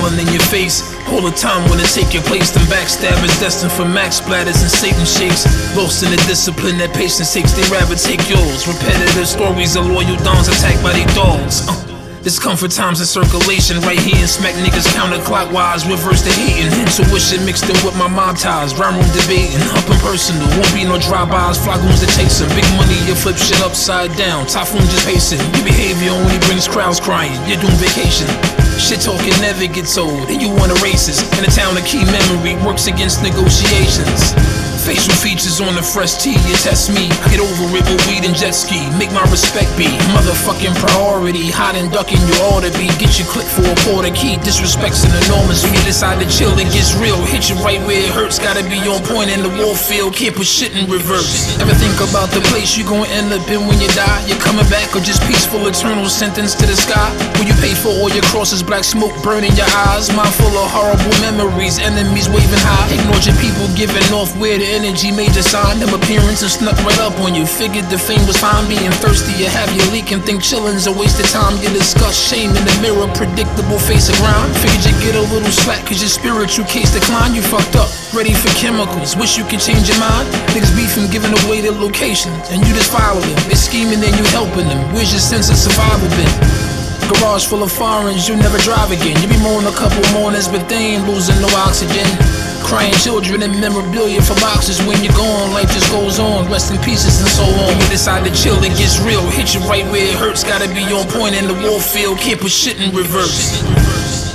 smiling in your face. All the time when it take your place, them backstabbers destined for max splatters and Satan shakes. Lost in the discipline that patience takes, they rather take yours. Repetitive stories of loyal dons attacked by their dogs. Discomfort times in circulation, right here and smack niggas counterclockwise, reverse the hating. Intuition mixed in with my mob ties, rhyme room debating, up and personal, won't be no drive-bys, fly goons to chasing. Big money, you flip shit upside down, typhoon just pacing. Your behavior only brings crowds crying, you're doing vacation. Shit talking never gets old, and you want a racist. In a town, a key memory works against negotiations. Facial features on the fresh tee, you test me. I get over it with weed and jet ski, make my respect be motherfucking priority. Hot and ducking, you ought to be. Get your click for a quarter key, disrespect's an enormous. When you decide to chill, it gets real. Hit you right where it hurts, gotta be on point in the warfield. Can't put shit in reverse. Ever think about the place you gon' end up in when you die? You're coming back or just peaceful eternal sentence to the sky? Will you pay for all your crosses, black smoke burning your eyes? Mind full of horrible memories, enemies waving high. Ignored your people giving off weird energy, major sign. Them appearances snuck right up on you. Figured the fame was fine, being thirsty. You have your leak and think chilling's a waste of time. You discuss shame in the mirror, predictable face of grind. Figured you get a little slack cause your spiritual case declined. You fucked up, ready for chemicals, wish you could change your mind. Niggas beefing, giving away their locations, and you just follow them. They scheming and you helping them. Where's your sense of survival been? Garage full of foreigns, you never drive again. You be mowing a couple mornings, but they ain't losing no oxygen. Crying children and memorabilia for boxes. When you're gone, life just goes on, rest in pieces and so on. When you decide to chill, it gets real. Hit you right where it hurts, gotta be on point in the warfield. Can't put shit in reverse.